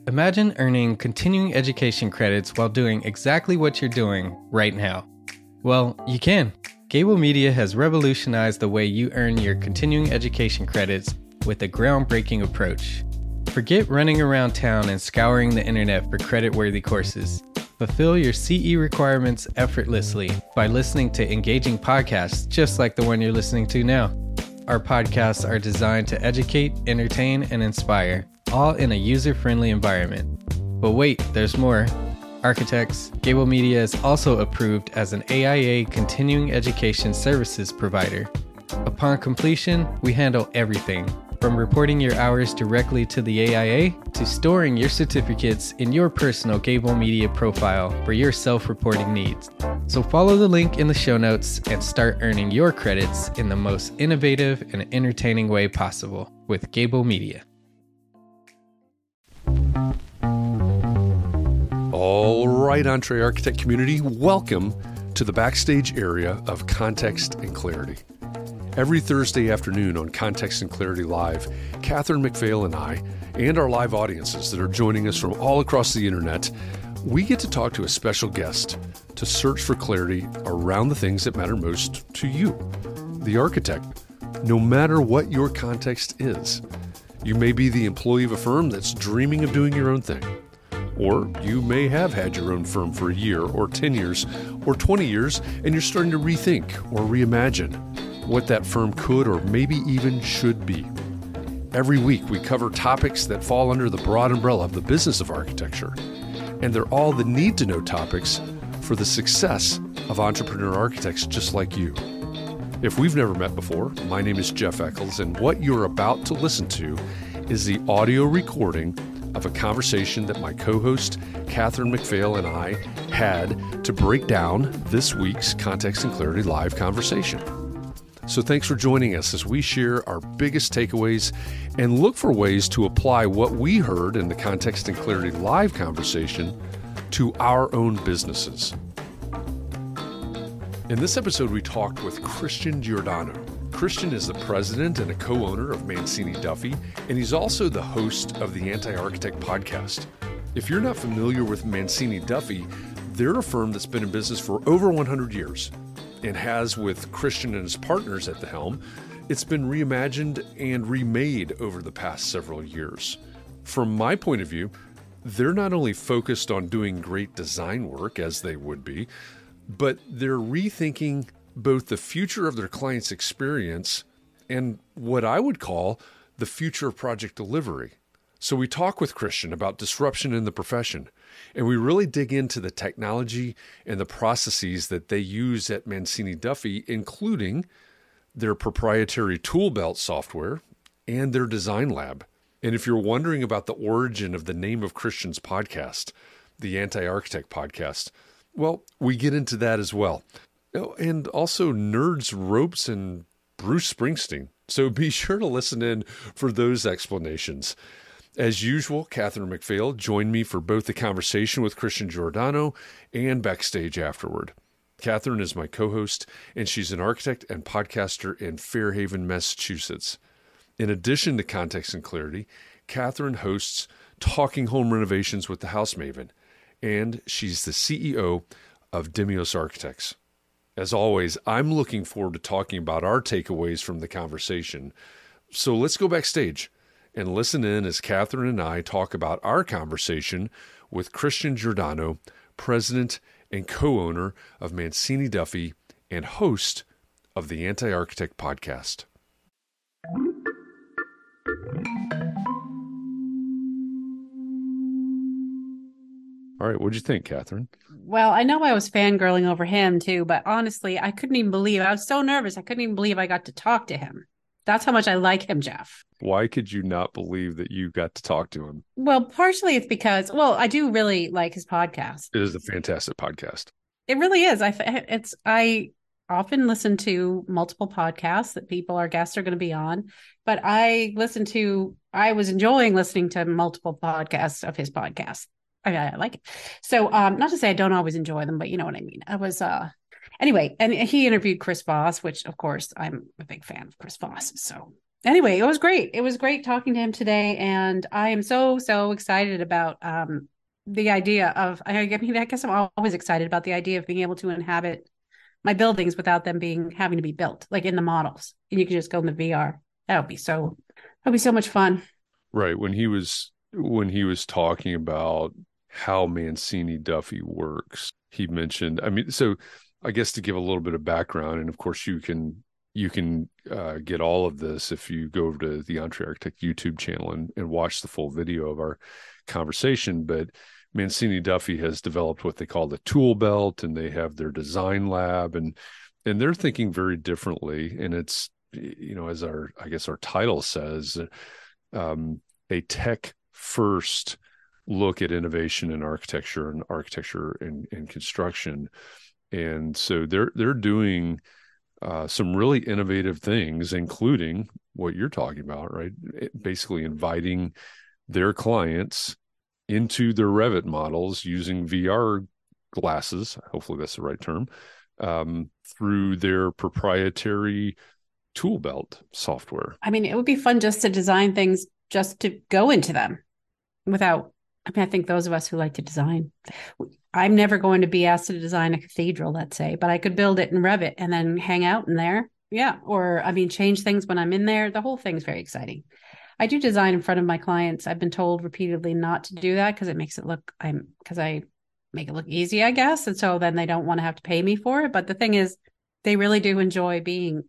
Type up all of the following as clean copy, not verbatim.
Imagine earning continuing education credits while doing exactly what you're doing right now. Well, you can. Gable Media has revolutionized the way you earn your continuing education credits with a groundbreaking approach. Forget running around town and scouring the internet for credit-worthy courses. Fulfill your CE requirements effortlessly by listening to engaging podcasts just like the one you're listening to now. Our podcasts are designed to educate, entertain, and inspire, all in a user-friendly environment. But wait, there's more. Architects, Gable Media is also approved as an AIA continuing education services provider. Upon completion, we handle everything, from reporting your hours directly to the AIA to storing your certificates in your personal Gable Media profile for your self-reporting needs. So follow the link in the show notes and start earning your credits in the most innovative and entertaining way possible with Gable Media. All right, Entre Architect community, welcome to the backstage area of Context and Clarity. Every Thursday afternoon on Context and Clarity Live, Catherine McPhail and I, and our live audiences that are joining us from all across the internet, we get to talk to a special guest to search for clarity around the things that matter most to you, the architect, no matter what your context is. You may be the employee of a firm that's dreaming of doing your own thing. Or you may have had your own firm for a year or 10 years or 20 years, and you're starting to rethink or reimagine what that firm could or maybe even should be. Every week, we cover topics that fall under the broad umbrella of the business of architecture, and they're all the need-to-know topics for the success of entrepreneur architects just like you. If we've never met before, my name is Jeff Eccles, and what you're about to listen to is the audio recording of a conversation that my co-host, Catherine McPhail, and I had to break down this week's Context and Clarity Live conversation. So thanks for joining us as we share our biggest takeaways and look for ways to apply what we heard in the Context and Clarity Live conversation to our own businesses. In this episode, we talked with Christian Giordano. Christian is the president and a co-owner of Mancini Duffy, and he's also the host of the Anti-Architect podcast. If you're not familiar with Mancini Duffy, they're a firm that's been in business for over 100 years and has, with Christian and his partners at the helm, it's been reimagined and remade over the past several years. From my point of view, they're not only focused on doing great design work, as they would be, but they're rethinking both the future of their clients' experience and what I would call the future of project delivery. So we talk with Christian about disruption in the profession, and we really dig into the technology and the processes that they use at Mancini Duffy, including their proprietary tool belt software and their design lab. And if you're wondering about the origin of the name of Christian's podcast, the Anti-Architect podcast, well, we get into that as well. And also Nerds, Ropes, and Bruce Springsteen. So be sure to listen in for those explanations. As usual, Catherine McPhail joined me for both the conversation with Christian Giordano and backstage afterward. Catherine is my co-host, and she's an architect and podcaster in Fairhaven, Massachusetts. In addition to Context and Clarity, Catherine hosts Talking Home Renovations with the House Maven, and she's the CEO of Demios Architects. As always, I'm looking forward to talking about our takeaways from the conversation. So let's go backstage and listen in as Catherine and I talk about our conversation with Christian Giordano, president and co-owner of Mancini Duffy and host of the Anti-Architect podcast. All right, what'd you think, Catherine? Well, I know I was fangirling over him too, but honestly, I couldn't even believe, I was so nervous. I couldn't even believe I got to talk to him. That's how much I like him, Jeff. Why could you not believe that you got to talk to him? Well, partially it's because, I do really like his podcast. It is a fantastic podcast. It really is. I often listen to multiple podcasts that our guests are going to be on, but I was enjoying listening to multiple podcasts of his podcast. I like it. So, not to say I don't always enjoy them, but you know what I mean. I was, anyway, and he interviewed Chris Voss, which of course I'm a big fan of Chris Voss. So Anyway, it was great. It was great talking to him today, and I am so excited about the idea of. I mean, I guess I'm always excited about the idea of being able to inhabit my buildings without them being having to be built, like in the models, and you can just go in the VR. That would be so much fun. Right. When he was talking about how Mancini Duffy works, he mentioned, I mean, so I guess to give a little bit of background, and of course you can get all of this if you go over to the Entree Architect YouTube channel and watch the full video of our conversation. But Mancini Duffy has developed what they call the tool belt, and they have their design lab, and they're thinking very differently. And it's, as I guess our title says, a tech first look at innovation in architecture and construction. And so they're doing some really innovative things, including what you're talking about, right? Basically inviting their clients into their Revit models using VR glasses, hopefully that's the right term, through their proprietary tool belt software. I mean, it would be fun just to design things just to go into them without. I mean, I think those of us who like to design, I'm never going to be asked to design a cathedral, let's say, but I could build it in Revit and then hang out in there. Yeah. Or, I mean, change things when I'm in there. The whole thing's very exciting. I do design in front of my clients. I've been told repeatedly not to do that because it makes it look, because I make it look easy, I guess. And so then they don't want to have to pay me for it. But the thing is, they really do enjoy being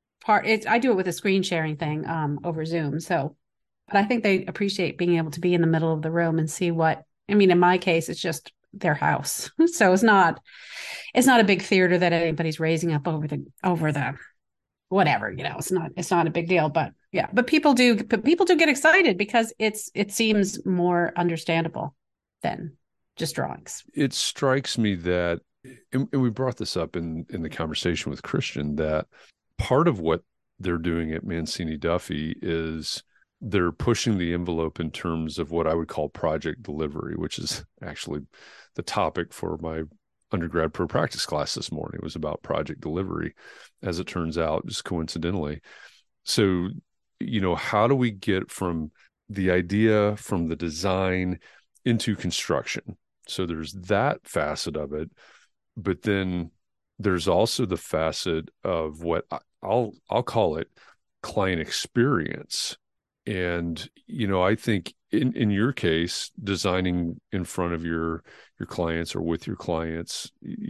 I do it with a screen sharing thing over Zoom. So, but I think they appreciate being able to be in the middle of the room and see what, I mean, in my case, it's just their house. So it's not a big theater that anybody's raising up over the whatever, it's not a big deal, but yeah, but people do get excited because it seems more understandable than just drawings. It strikes me that, and we brought this up in the conversation with Christian, that part of what they're doing at Mancini Duffy is they're pushing the envelope in terms of what I would call project delivery, which is actually the topic for my undergrad pro practice class this morning. It was about project delivery, as it turns out, just coincidentally. So, how do we get from the idea, from the design into construction? So there's that facet of it, but then there's also the facet of what I'll call it client experience. And, I think in your case, designing in front of your clients or with your clients,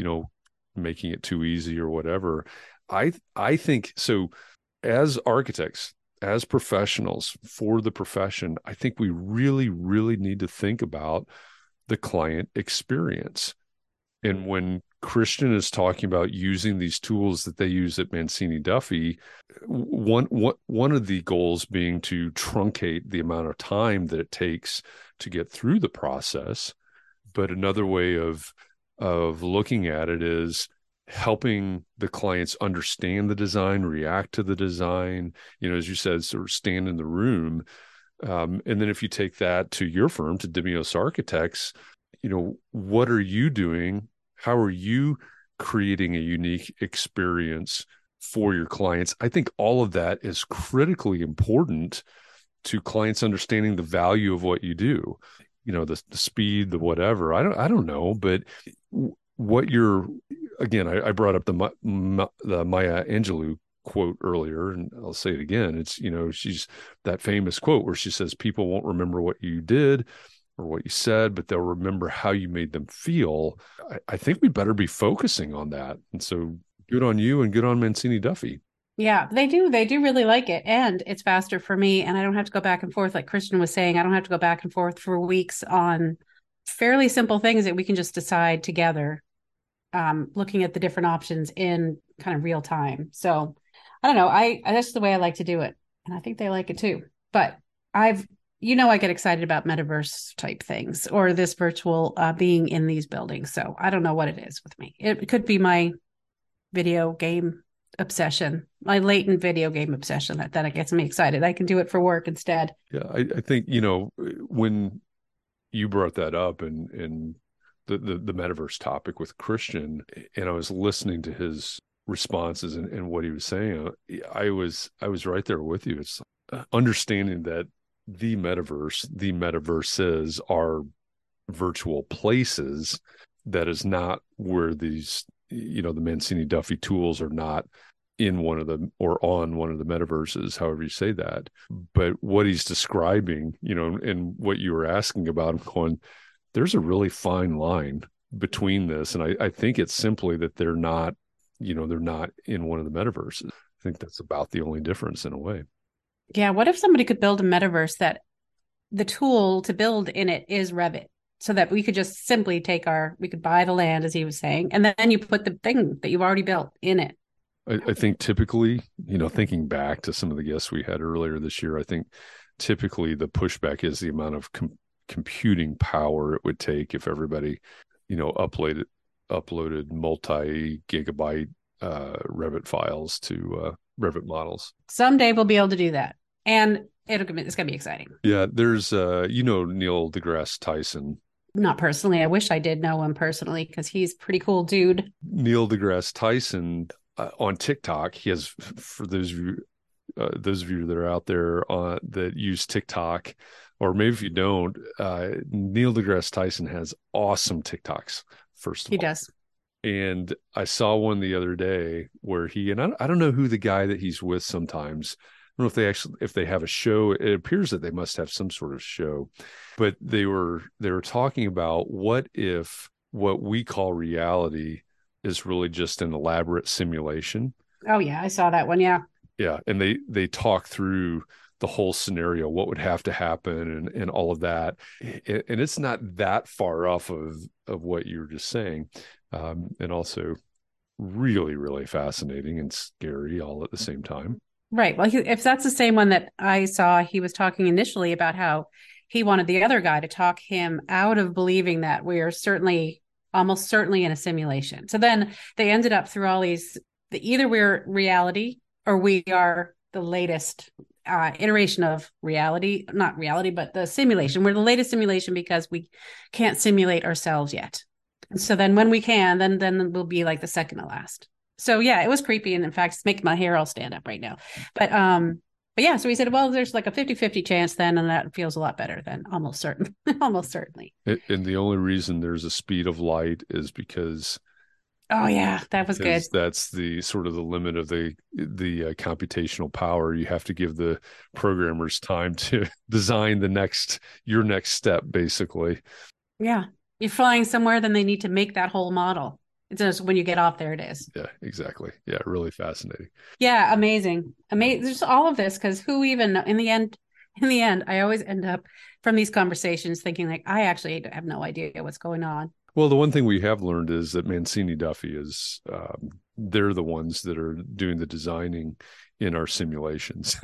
making it too easy or whatever. I think so. As architects, as professionals for the profession, I think we really, really need to think about the client experience. And when Christian is talking about using these tools that they use at Mancini Duffy, one of the goals being to truncate the amount of time that it takes to get through the process. But another way of looking at it is helping the clients understand the design, react to the design, as you said, sort of stand in the room. And then if you take that to your firm, to Dimios Architects, what are you doing? How are you creating a unique experience for your clients? I think all of that is critically important to clients understanding the value of what you do. The speed, the whatever. I don't know, but what you're, again, I brought up the Maya Angelou quote earlier, and I'll say it again. It's, she's that famous quote where she says, people won't remember what you did or what you said, but they'll remember how you made them feel. I think we better be focusing on that. And so good on you and good on Mancini Duffy. Yeah, they do. They do really like it. And it's faster for me. And I don't have to go back and forth. Like Christian was saying, I don't have to go back and forth for weeks on fairly simple things that we can just decide together, looking at the different options in kind of real time. So I don't know. That's the way I like to do it. And I think they like it too. But I get excited about metaverse type things or this virtual being in these buildings. So I don't know what it is with me. It could be my video game obsession, my latent video game obsession that it gets me excited. I can do it for work instead. Yeah, I think, when you brought that up and the metaverse topic with Christian, and I was listening to his responses and what he was saying, I was right there with you. It's understanding that the metaverses are virtual places, that is not where these, the Mancini Duffy tools are not in one of the, or on one of the metaverses, however you say that. But what he's describing, and what you were asking about, I'm going, there's a really fine line between this. And I think it's simply that they're not in one of the metaverses. I think that's about the only difference in a way. Yeah. What if somebody could build a metaverse that the tool to build in it is Revit, so that we could just simply we could buy the land, as he was saying, and then you put the thing that you've already built in it. I think typically, thinking back to some of the guests we had earlier this year, I think typically the pushback is the amount of computing power it would take if everybody, uploaded multi-gigabyte Revit files to Revit models. Someday we'll be able to do that, and it's going to be exciting. Yeah, there's Neil deGrasse Tyson. Not personally. I wish I did know him personally, because he's a pretty cool dude. Neil deGrasse Tyson on TikTok, he has, for those of you that are out there that use TikTok, or maybe if you don't, Neil deGrasse Tyson has awesome TikToks. First of all, he does. And I saw one the other day where I don't know who the guy that he's with sometimes. I don't know if they have a show. It appears that they must have some sort of show, but they were talking about what if what we call reality is really just an elaborate simulation. Oh yeah, I saw that one. Yeah. Yeah. And they talk through the whole scenario, what would have to happen and all of that. And it's not that far off of what you were just saying. And also really, really fascinating and scary all at the same time. Right. Well, if that's the same one that I saw, he was talking initially about how he wanted the other guy to talk him out of believing that we are almost certainly in a simulation. So then they ended up through all these, either we're reality or we are the latest iteration of reality, not reality, but the simulation. We're the latest simulation because we can't simulate ourselves yet. And so then when we can, then we'll be like the second to last. So yeah, it was creepy. And in fact, it's making my hair all stand up right now. But yeah, so he said, well, there's like a 50-50 chance then, and that feels a lot better than almost certainly. And the only reason there's a speed of light is because oh yeah, that was good. That's the sort of the limit of the computational power. You have to give the programmers time to design your next step, basically. Yeah. You're flying somewhere, then they need to make that whole model. It's just when you get off there, it is. Yeah, exactly. Yeah, really fascinating. Yeah, amazing. There's all of this, because who even in the end, I always end up from these conversations thinking like, I actually have no idea what's going on. Well, the one thing we have learned is that Mancini Duffy is, they're the ones that are doing the designing in our simulations.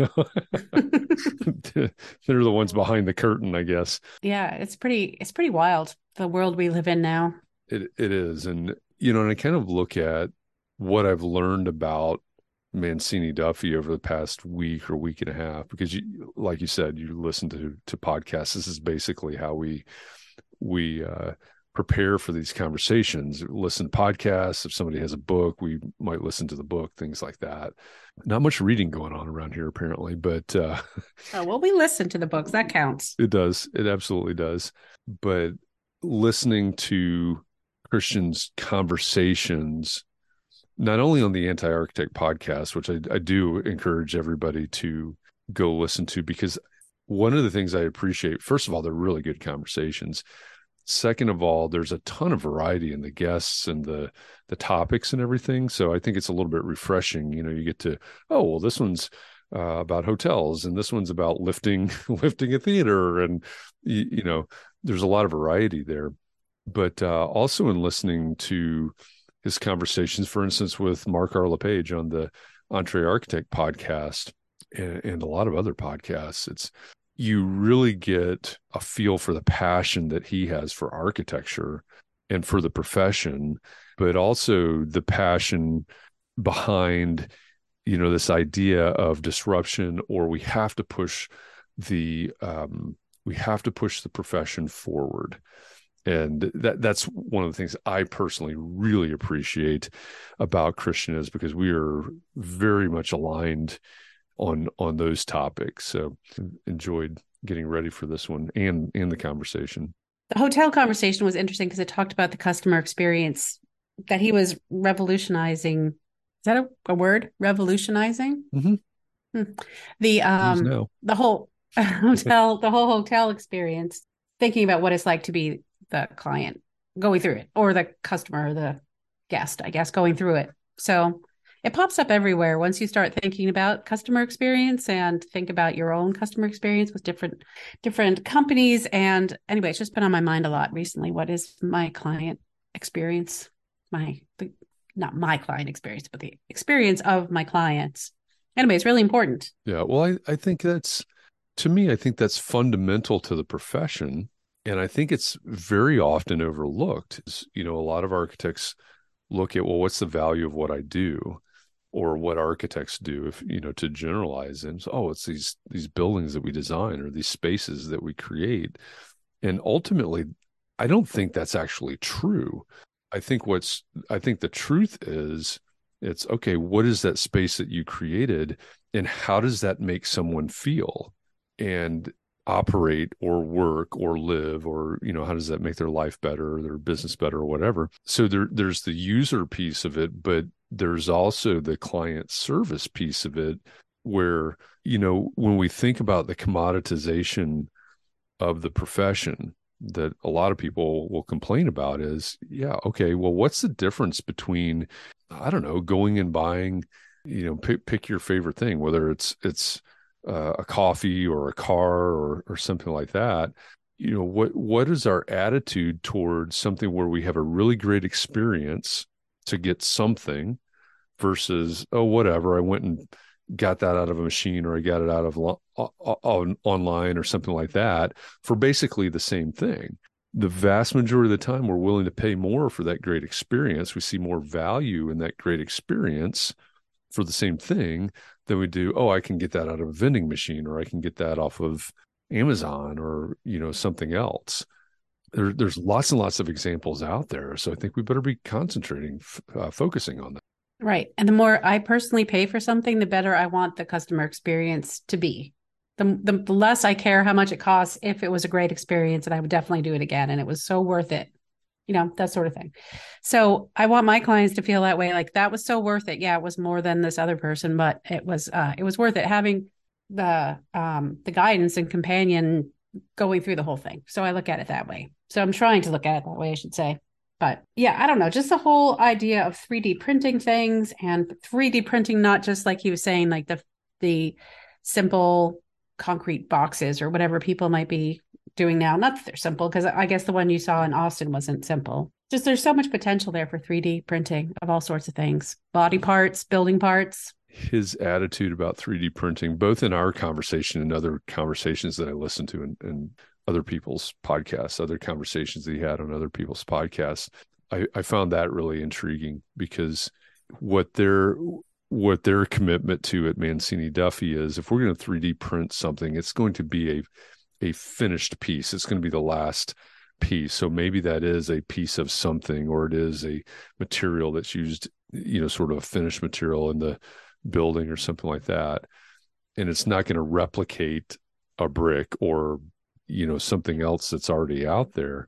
They're the ones behind the curtain, I guess. Yeah, it's pretty wild, the world we live in now. It is. And, and I kind of look at what I've learned about Mancini Duffy over the past week or week and a half, because like you said, you listen to podcasts. This is basically how we prepare for these conversations. Listen to podcasts. If somebody has a book, we might listen to the book, things like that. Not much reading going on around here, apparently, but well, we listen to the books. That counts. It does. It absolutely does. But listening to Christian's conversations, not only on the Anti-Architect podcast, which I do encourage everybody to go listen to, because one of the things I appreciate, first of all, they're really good conversations. Second of all, there's a ton of variety in the guests and the topics and everything. So I think it's a little bit refreshing. You get to, oh, well, this one's about hotels, and this one's about lifting a theater, and there's a lot of variety there. But also in listening to his conversations, for instance, with Mark R. LePage on the Entre-Architect podcast and a lot of other podcasts, you really get a feel for the passion that he has for architecture and for the profession, but also the passion behind, this idea of disruption, or we have to push the profession forward. And that's one of the things I personally really appreciate about Christian, is because we are very much aligned on those topics. So enjoyed getting ready for this one and the conversation. The hotel conversation was interesting because it talked about the customer experience that he was revolutionizing. Is that a word? Revolutionizing? Mm-hmm. The whole hotel experience, thinking about what it's like to be the client going through it, or the customer, or the guest, I guess, going through it. So it pops up everywhere once you start thinking about customer experience and think about your own customer experience with different companies. And anyway, it's just been on my mind a lot recently. What is my client experience? Not my client experience, but the experience of my clients. Anyway, it's really important. Yeah. Well, I think to me, I think that's fundamental to the profession. And I think it's very often overlooked. A lot of architects look at, well, what's the value of what I do, or what architects do, if, to generalize. And so, it's these buildings that we design, or these spaces that we create. And ultimately, I don't think that's actually true. I think the truth is, it's okay, what is that space that you created, and how does that make someone feel and operate or work or live, or how does that make their life better, or their business better, or whatever. So there's the user piece of it, but there's also the client service piece of it, where when we think about the commoditization of the profession that a lot of people will complain about, is, yeah, okay, well, what's the difference between, I don't know, going and buying, pick your favorite thing, whether it's a coffee or a car or something like that. What is our attitude towards something where we have a really great experience to get something, versus, oh, whatever, I went and got that out of a machine, or I got it out of online or something like that, for basically the same thing. The vast majority of the time, we're willing to pay more for that great experience. We see more value in that great experience for the same thing than we do, oh, I can get that out of a vending machine, or I can get that off of Amazon, or something else. There's lots and lots of examples out there. So I think we better be concentrating, focusing on that. Right. And the more I personally pay for something, the better I want the customer experience to be. The less I care how much it costs, if it was a great experience, and I would definitely do it again, and it was so worth it, that sort of thing. So I want my clients to feel that way, like, that was so worth it. Yeah, it was more than this other person, but it was worth it, having the guidance and companion going through the whole thing. So I look at it that way. So I'm trying to look at it that way, I should say. But yeah, I don't know, just the whole idea of 3D printing things, and 3D printing, not just like he was saying, like the simple concrete boxes or whatever people might be doing now. Not that they're simple, because I guess the one you saw in Austin wasn't simple. Just there's so much potential there for 3D printing of all sorts of things, body parts, building parts. His attitude about 3D printing, both in our conversation and other conversations that I listened to in other people's podcasts, other conversations that he had on other people's podcasts, I found that really intriguing, because what their commitment to at Mancini Duffy is, if we're going to 3D print something, it's going to be a finished piece. It's going to be the last piece. So maybe that is a piece of something, or it is a material that's used, sort of a finished material in the building or something like that. And it's not going to replicate a brick or, something else that's already out there.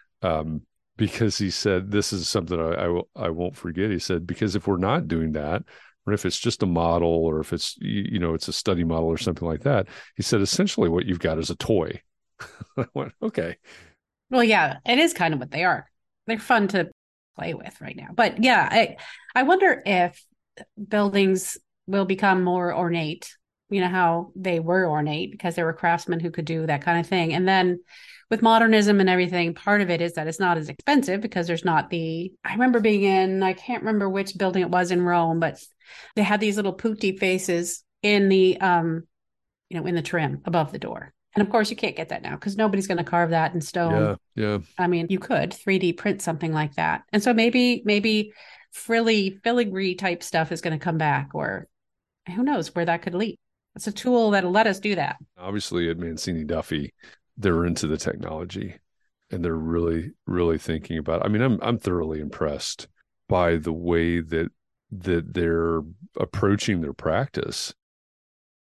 Because he said, this is something I won't forget. He said, because if we're not doing that, or if it's just a model, or if it's, it's a study model or something like that, he said, essentially what you've got is a toy. I went, okay. Well, yeah, it is kind of what they are. They're fun to play with right now. But yeah, I wonder if buildings will become more ornate, how they were ornate because there were craftsmen who could do that kind of thing. And then with modernism and everything, part of it is that it's not as expensive, because there's not I remember being I can't remember which building it was in Rome, but they had these little putti faces in the, in the trim above the door. And of course you can't get that now, because nobody's going to carve that in stone. Yeah. I mean, you could 3D print something like that. And so maybe filigree type stuff is going to come back, or who knows where that could lead. It's a tool that'll let us do that. Obviously at Mancini Duffy, they're into the technology, and they're really, really thinking about it. I mean, I'm thoroughly impressed by the way that they're approaching their practice.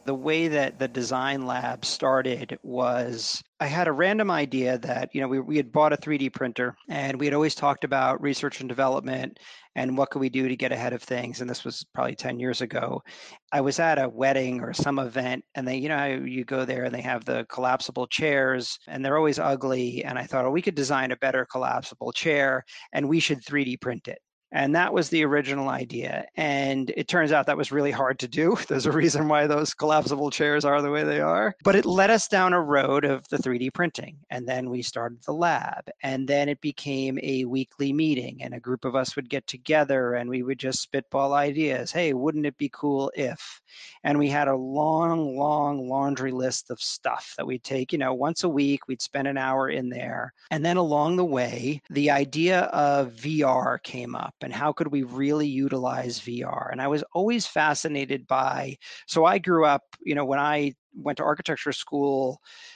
The way that the design lab started was I had a random idea that, we had bought a 3D printer and we had always talked about research and development and what could we do to get ahead of things. And this was probably 10 years ago. I was at a wedding or some event and they, how you go there and they have the collapsible chairs and they're always ugly. And I thought, oh, we could design a better collapsible chair and we should 3D print it. And that was the original idea. And it turns out that was really hard to do. There's a reason why those collapsible chairs are the way they are. But it led us down a road of the 3D printing. And then we started the lab. And then it became a weekly meeting. And a group of us would get together and we would just spitball ideas. Hey, wouldn't it be cool if? And we had a long, long laundry list of stuff that we'd take, once a week, we'd spend an hour in there. And then along the way, the idea of VR came up. And how could we really utilize VR? And I was always fascinated by, so I grew up, when I went to architecture school,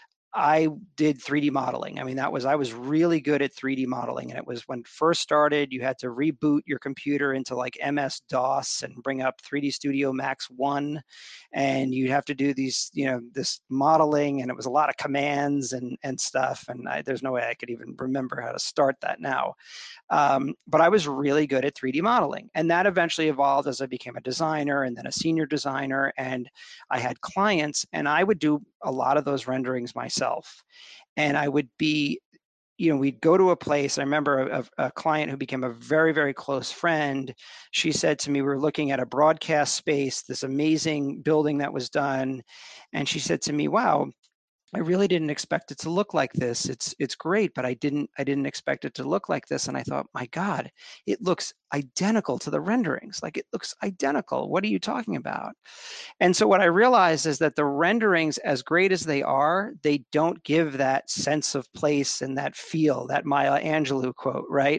I did 3D modeling. I mean, I was really good at 3D modeling. And it was when it first started, you had to reboot your computer into like MS-DOS and bring up 3D Studio Max 1. And you'd have to do these, this modeling. And it was a lot of commands and stuff. And there's no way I could even remember how to start that now. But I was really good at 3D modeling. And that eventually evolved as I became a designer and then a senior designer. And I had clients and I would do a lot of those renderings myself. And I would be, we'd go to a place. I remember a client who became a very, very close friend. She said to me, we were looking at a broadcast space, this amazing building that was done. And she said to me, wow, I really didn't expect it to look like this. It's great, but I didn't expect it to look like this. And I thought, my God, it looks identical to the renderings. Like it looks identical. What are you talking about? And so what I realized is that the renderings, as great as they are, they don't give that sense of place and that feel, that Maya Angelou quote, right?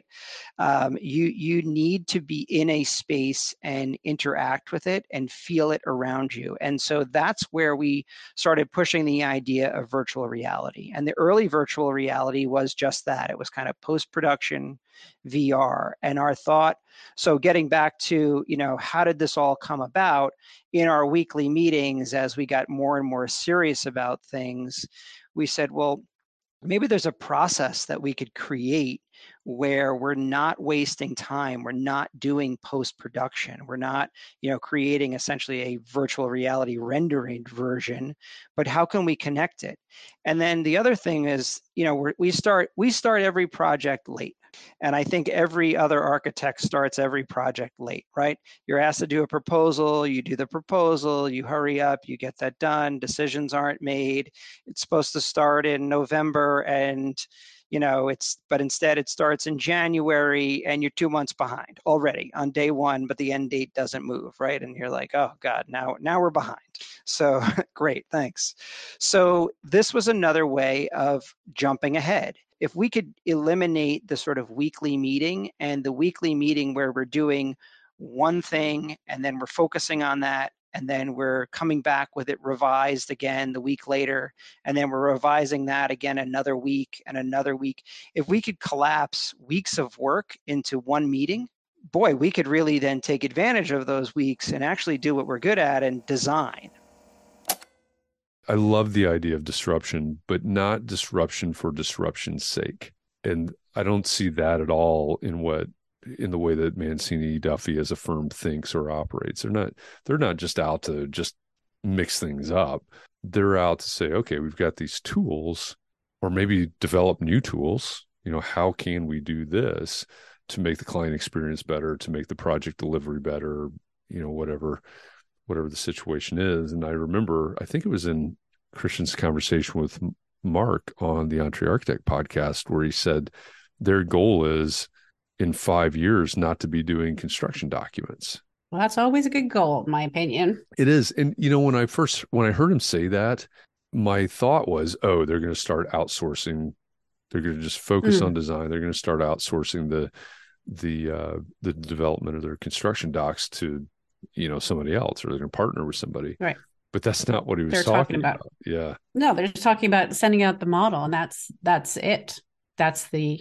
You need to be in a space and interact with it and feel it around you. And so that's where we started pushing the idea of virtual reality. And the early virtual reality was just that. It was kind of post-production VR. And our thought, so getting back to, how did this all come about? In our weekly meetings, as we got more and more serious about things, we said, well, maybe there's a process that we could create where we're not wasting time. We're not doing post-production. We're not, creating essentially a virtual reality rendering version, but how can we connect it? And then the other thing is, we start every project late. And I think every other architect starts every project late, right? You're asked to do a proposal, you do the proposal, you hurry up, you get that done, decisions aren't made. It's supposed to start in November and but instead it starts in January and you're 2 months behind already on day one, but the end date doesn't move, right? And you're like, oh God, now we're behind. So great, thanks. So this was another way of jumping ahead. If we could eliminate the sort of weekly meeting and the weekly meeting where we're doing one thing and then we're focusing on that, and then we're coming back with it revised again the week later, and then we're revising that again another week and another week. If we could collapse weeks of work into one meeting, boy, we could really then take advantage of those weeks and actually do what we're good at and design. I love the idea of disruption, but not disruption for disruption's sake. And I don't see that at all in the way that Mancini Duffy as a firm thinks or operates. They're not just out to just mix things up. They're out to say, okay, we've got these tools, or maybe develop new tools. How can we do this to make the client experience better, to make the project delivery better, whatever the situation is. And I remember, I think it was in Christian's conversation with Mark on the Entre Architect podcast, where he said their goal is in 5 years not to be doing construction documents. Well, that's always a good goal, in my opinion. It is. And, when I heard him say that, my thought was, oh, they're going to start outsourcing. They're going to just focus on design. They're going to start outsourcing the development of their construction docs to, somebody else, or they're going to partner with somebody. Right. But that's not what he was talking about. Yeah. No, they're just talking about sending out the model, and that's it. That's the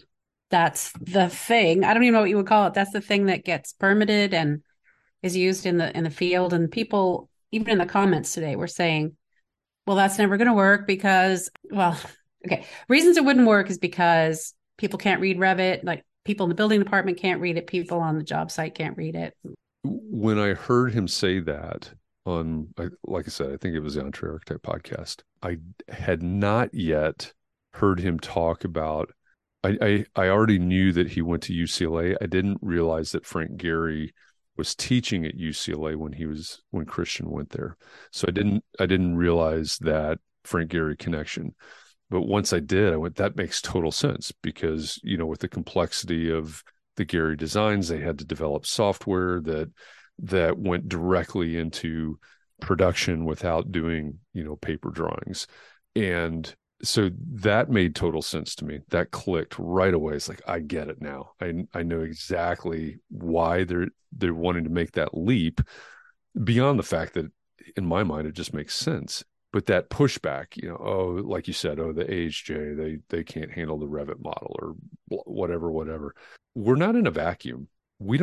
thing. I don't even know what you would call it. That's the thing that gets permitted and is used in the field. And people, even in the comments today, we're saying, well, that's never going to work because, well, okay. Reasons it wouldn't work is because people can't read Revit. Like people in the building department can't read it. People on the job site can't read it. When I heard him say that on, like I said, I think it was the Entree Architect podcast, I had not yet heard him talk about, I already knew that he went to UCLA. I didn't realize that Frank Gehry was teaching at UCLA when Christian went there. So I didn't realize that Frank Gehry connection. But once I did, I went, that makes total sense because, with the complexity of the Gehry designs, they had to develop software that went directly into production without doing, paper drawings. And so that made total sense to me. That clicked right away. It's like, I get it now. I know exactly why they're wanting to make that leap, beyond the fact that in my mind, it just makes sense. But that pushback, like you said, the AHJ, they can't handle the Revit model or whatever. We're not in a vacuum. We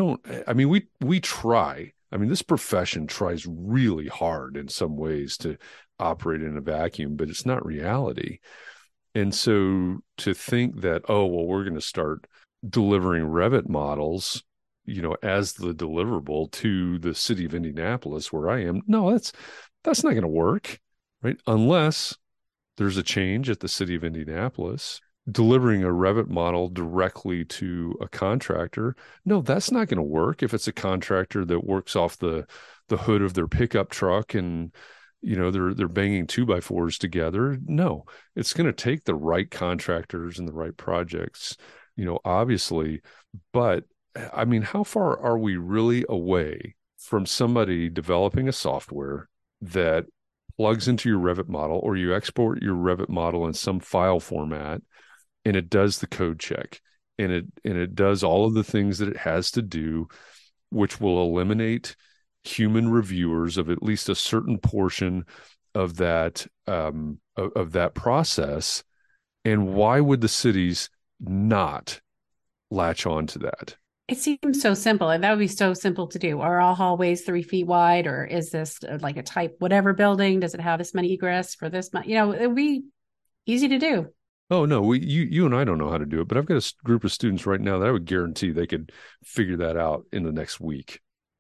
try. This profession tries really hard in some ways to operate in a vacuum, but it's not reality. And so to think that, we're going to start delivering Revit models, as the deliverable to the city of Indianapolis, where I am, no, that's not going to work, right? Unless there's a change at the city of Indianapolis. Delivering a Revit model directly to a contractor, no, that's not going to work. If it's a contractor that works off the hood of their pickup truck and they're banging 2x4s together, no, it's going to take the right contractors and the right projects, obviously. But how far are we really away from somebody developing a software that plugs into your Revit model, or you export your Revit model in some file format, and it does the code check, and it does all of the things that it has to do, which will eliminate human reviewers of at least a certain portion of that process. And why would the cities not latch on to that? It seems so simple, and that would be so simple to do. Are all hallways 3 feet wide, or is this like a type whatever building? Does it have this many egress for this much? It would be easy to do. Oh, no, you and I don't know how to do it, but I've got a group of students right now that I would guarantee they could figure that out in the next week.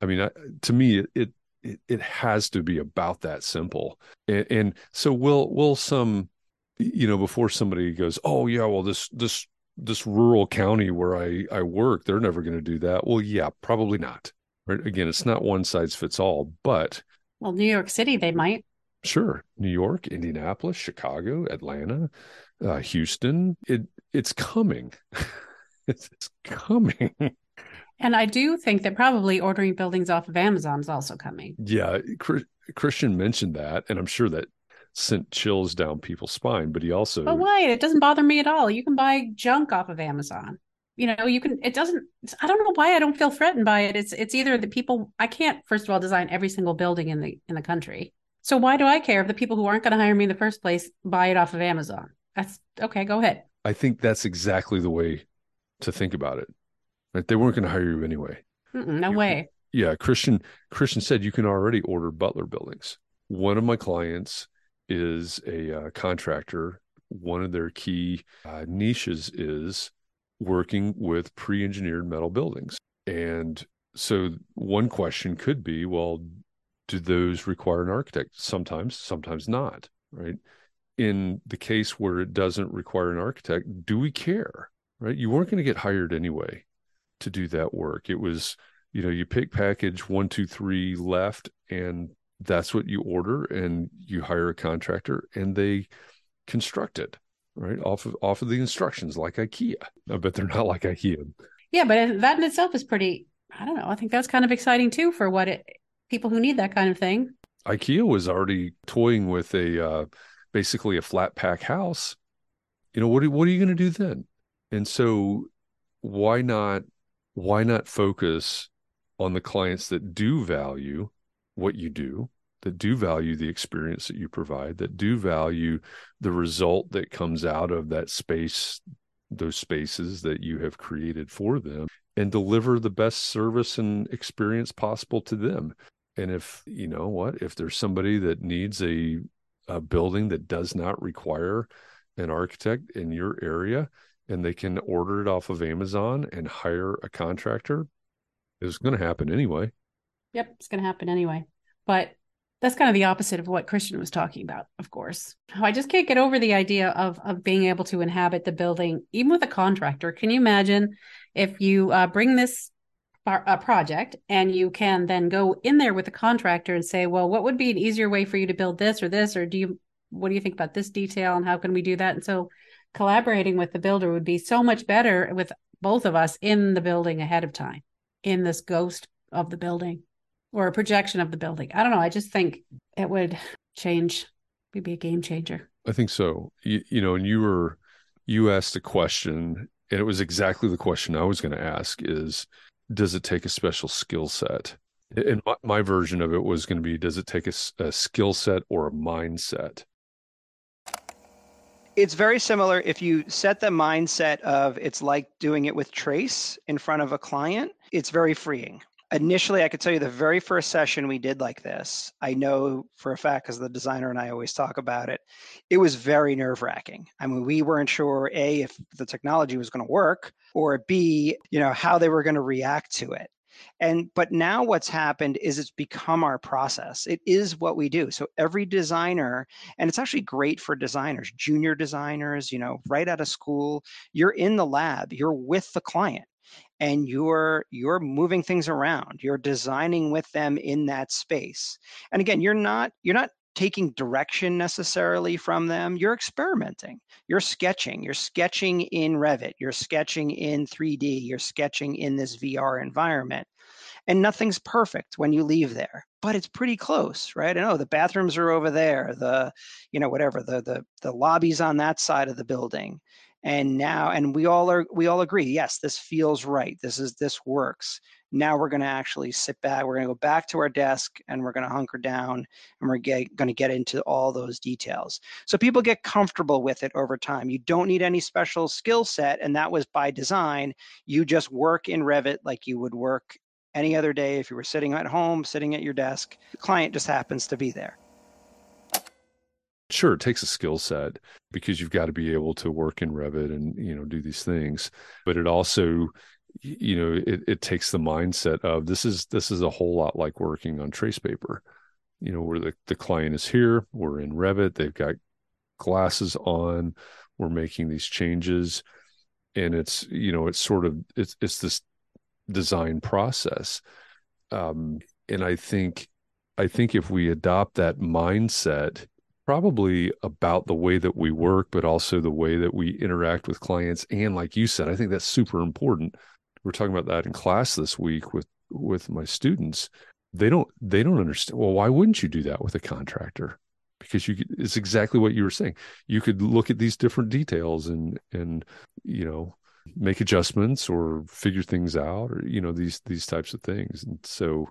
To me, it has to be about that simple. And so will some, before somebody goes, oh yeah, well this rural county where I work, they're never going to do that. Well, yeah, probably not. Right? Again, it's not one size fits all, but. Well, New York City, they might. Sure. New York, Indianapolis, Chicago, Atlanta, Houston, it's coming. It's coming. And I do think that probably ordering buildings off of Amazon is also coming. Yeah, Christian mentioned that, and I'm sure that sent chills down people's spine, but he also... But wait, it doesn't bother me at all. You can buy junk off of Amazon. It doesn't, I don't know why I don't feel threatened by it. It's either the people, I can't, first of all, design every single building in the country. So why do I care if the people who aren't going to hire me in the first place buy it off of Amazon? That's okay. Go ahead. I think that's exactly the way to think about it. Right? They weren't going to hire you anyway. No way. Yeah. Christian said you can already order Butler buildings. One of my clients is a contractor. One of their key niches is working with pre-engineered metal buildings. And so one question could be, well, do those require an architect? Sometimes not, right? In the case where it doesn't require an architect, do we care, right? You weren't going to get hired anyway to do that work. It was, you pick package 1, 2, 3 left, and that's what you order, and you hire a contractor and they construct it, right? Off of the instructions, like IKEA. I bet they're not like IKEA. Yeah, but that in itself is pretty, I don't know. I think that's kind of exciting too for people who need that kind of thing. IKEA was already toying with basically a flat pack house. What are you going to do then? And so why not focus on the clients that do value what you do, that do value the experience that you provide, that do value the result that comes out of that space, those spaces that you have created for them, and deliver the best service and experience possible to them. And if, you know what, if there's somebody that needs a building that does not require an architect in your area and they can order it off of Amazon and hire a contractor, it's going to happen anyway. Yep, it's going to happen anyway. But that's kind of the opposite of what Christian was talking about, of course. I just can't get over the idea of being able to inhabit the building, even with a contractor. Can you imagine if you bring this project and you can then go in there with the contractor and say, well, what would be an easier way for you to build this or this? Or what do you think about this detail and how can we do that? And so collaborating with the builder would be so much better with both of us in the building ahead of time, in this ghost of the building or a projection of the building. I don't know. I just think it would change, it'd be a game changer. I think so. You know, and you asked a question, and it was exactly the question I was going to ask is, does it take a special skill set? And my version of it was going to be, does it take a skill set or a mindset? It's very similar. If you set the mindset of it's like doing it with Trace in front of a client, it's very freeing. Initially, I could tell you the very first session we did like this, I know for a fact because the designer and I always talk about it, it was very nerve-wracking. I mean, we weren't sure, A, if the technology was going to work, or B, you know, how they were going to react to it. But now what's happened is it's become our process. It is what we do. So every designer, and it's actually great for designers, junior designers, you know, right out of school, you're in the lab, you're with the client. And you're moving things around. You're designing with them in that space. And again, you're not taking direction necessarily from them. You're experimenting. You're sketching. You're sketching in Revit. You're sketching in 3D. You're sketching in this VR environment. And nothing's perfect when you leave there, but it's pretty close, right? I know the bathrooms are over there, the lobby's on that side of the building. And we all agree, yes, this feels right. This works. Now we're going to actually sit back. We're going to go back to our desk and we're going to hunker down and we're going to get into all those details. So people get comfortable with it over time. You don't need any special skill set, and that was by design. You just work in Revit like you would work any other day if you were sitting at home, sitting at your desk. The client just happens to be there. Sure, it takes a skill set because you've got to be able to work in Revit and, you know, do these things. But it also, you know, it takes the mindset of this is a whole lot like working on trace paper, you know, where the client is here, we're in Revit, they've got glasses on, we're making these changes. And it's, you know, it's this design process. And I think if we adopt that mindset, probably about the way that we work, but also the way that we interact with clients. And like you said, I think that's super important. We're talking about that in class this week with my students. They don't understand. Well, why wouldn't you do that with a contractor? Because it's exactly what you were saying. You could look at these different details and you know, make adjustments or figure things out, or, you know, these types of things. And so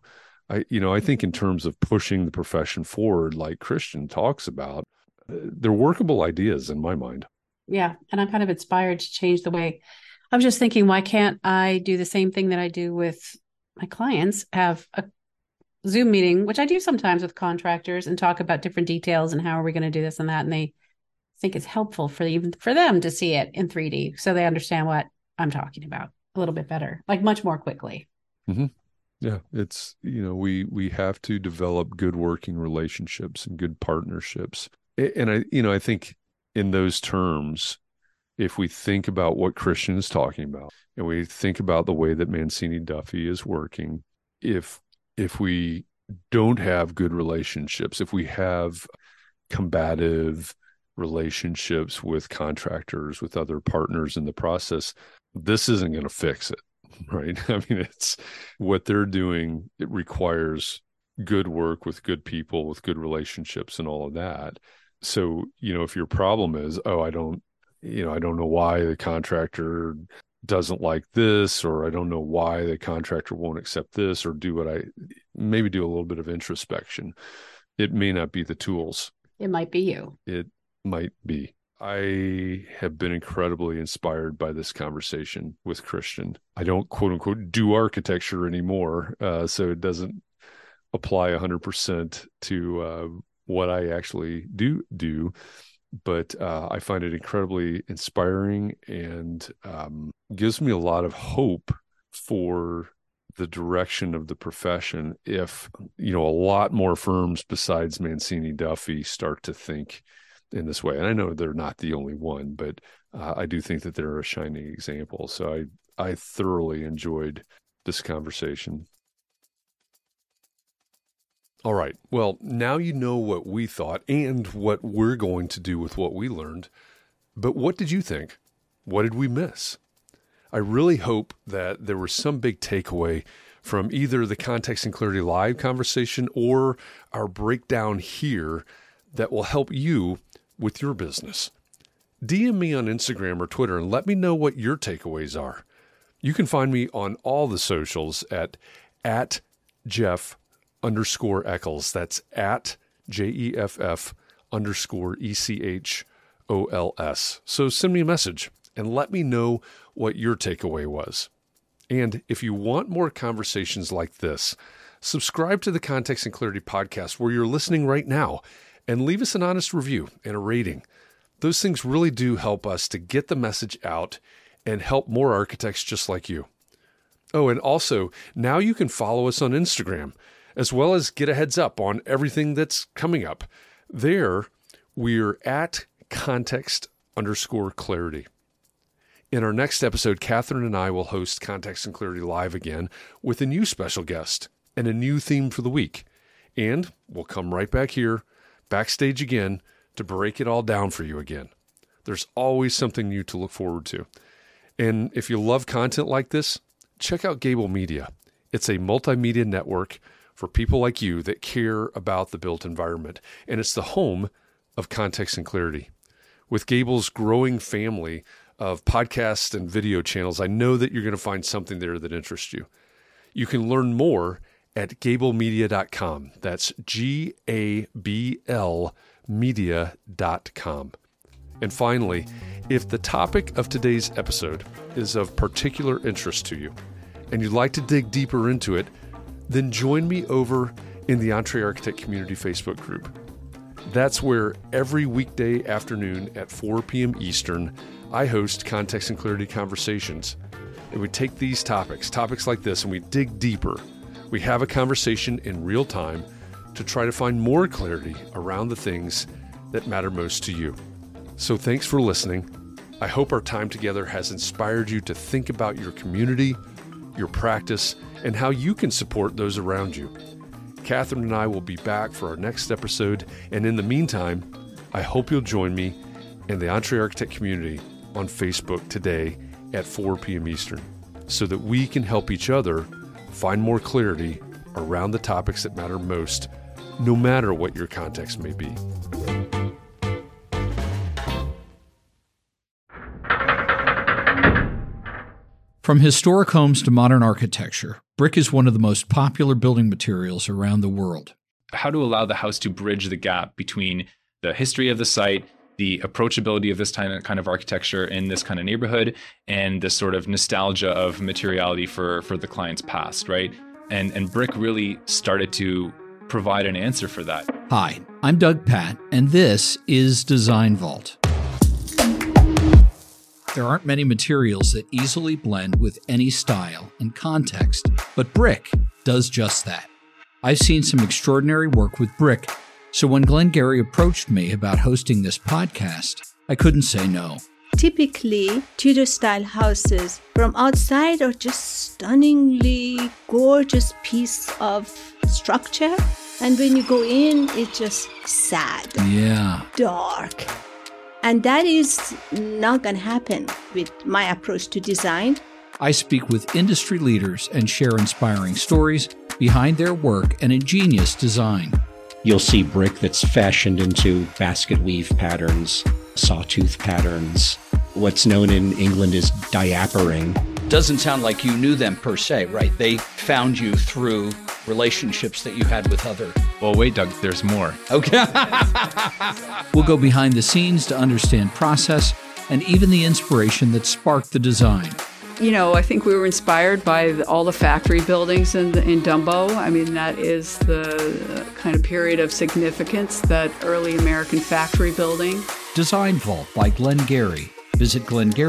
I think in terms of pushing the profession forward, like Christian talks about, they're workable ideas in my mind. Yeah. And I'm kind of inspired to change the way. I'm just thinking, why can't I do the same thing that I do with my clients, have a Zoom meeting, which I do sometimes with contractors, and talk about different details and how are we going to do this and that. And they think it's helpful for them to see it in 3D so they understand what I'm talking about a little bit better, like much more quickly. Mm-hmm. Yeah, it's, you know, we have to develop good working relationships and good partnerships. And I think in those terms, if we think about what Christian is talking about and we think about the way that Mancini Duffy is working, if we don't have good relationships, if we have combative relationships with contractors, with other partners in the process, this isn't going to fix it. Right. I mean, it's what they're doing. It requires good work with good people, with good relationships and all of that. So, you know, if your problem is, I don't know why the contractor doesn't like this, or I don't know why the contractor won't accept this, or maybe do a little bit of introspection. It may not be the tools. It might be you. It might be. I have been incredibly inspired by this conversation with Christian. I don't, quote unquote, do architecture anymore. So it doesn't apply 100% to what I actually do. But I find it incredibly inspiring and gives me a lot of hope for the direction of the profession if, a lot more firms besides Mancini Duffy start to think in this way. And I know they're not the only one, but I do think that they're a shining example. So I thoroughly enjoyed this conversation. All right. Well, now you know what we thought and what we're going to do with what we learned. But what did you think? What did we miss? I really hope that there was some big takeaway from either the Context and Clarity Live conversation or our breakdown here that will help you with your business. DM me on Instagram or Twitter and let me know what your takeaways are. You can find me on all the socials at Jeff_Echols. That's at JEFF_ECHOLS. So send me a message and let me know what your takeaway was. And if you want more conversations like this, subscribe to the Context and Clarity podcast where you're listening right now and leave us an honest review and a rating. Those things really do help us to get the message out and help more architects just like you. Oh, and also, now you can follow us on Instagram, as well as get a heads up on everything that's coming up. There, we're at Context_Clarity. In our next episode, Catherine and I will host Context and Clarity Live again with a new special guest and a new theme for the week. And we'll come right back here, backstage again, to break it all down for you again. There's always something new to look forward to. And if you love content like this, check out Gable Media. It's a multimedia network for people like you that care about the built environment. And it's the home of Context and Clarity. With Gable's growing family of podcasts and video channels, I know that you're going to find something there that interests you. You can learn more at gablemedia.com. That's GABL media.com. And finally, if the topic of today's episode is of particular interest to you and you'd like to dig deeper into it, then join me over in the EntreArchitect Community Facebook group. That's where every weekday afternoon at 4 p.m. Eastern, I host Context and Clarity Conversations. And we take these topics like this, and we dig deeper. We have a conversation in real time to try to find more clarity around the things that matter most to you. So thanks for listening. I hope our time together has inspired you to think about your community, your practice, and how you can support those around you. Catherine and I will be back for our next episode, and in the meantime, I hope you'll join me in the EntreArchitect community on Facebook today at 4 p.m. Eastern so that we can help each other find more clarity around the topics that matter most, no matter what your context may be. From historic homes to modern architecture, brick is one of the most popular building materials around the world. How to allow the house to bridge the gap between the history of the site, the approachability of this kind of architecture in this kind of neighborhood, and the sort of nostalgia of materiality for the client's past, right? And brick really started to provide an answer for that. Hi, I'm Doug Patt, and this is Design Vault. There aren't many materials that easily blend with any style and context, but brick does just that. I've seen some extraordinary work with brick, so when Glenn Gary approached me about hosting this podcast, I couldn't say no. Typically, Tudor-style houses from outside are just stunningly gorgeous piece of structure, and when you go in, it's just sad, dark. And that is not going to happen with my approach to design. I speak with industry leaders and share inspiring stories behind their work and ingenious design. You'll see brick that's fashioned into basket weave patterns, sawtooth patterns. What's known in England as diapering. Doesn't sound like you knew them per se, right? They found you through relationships that you had with other... Well, wait, Doug, there's more. Okay. We'll go behind the scenes to understand process and even the inspiration that sparked the design. I think we were inspired by all the factory buildings in Dumbo. I mean, that is the kind of period of significance, that early American factory building. Design Vault by Glengarry. Visit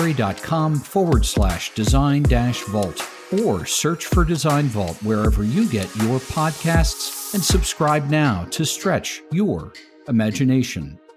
glengarry.com/design-vault or search for Design Vault wherever you get your podcasts and subscribe now to stretch your imagination.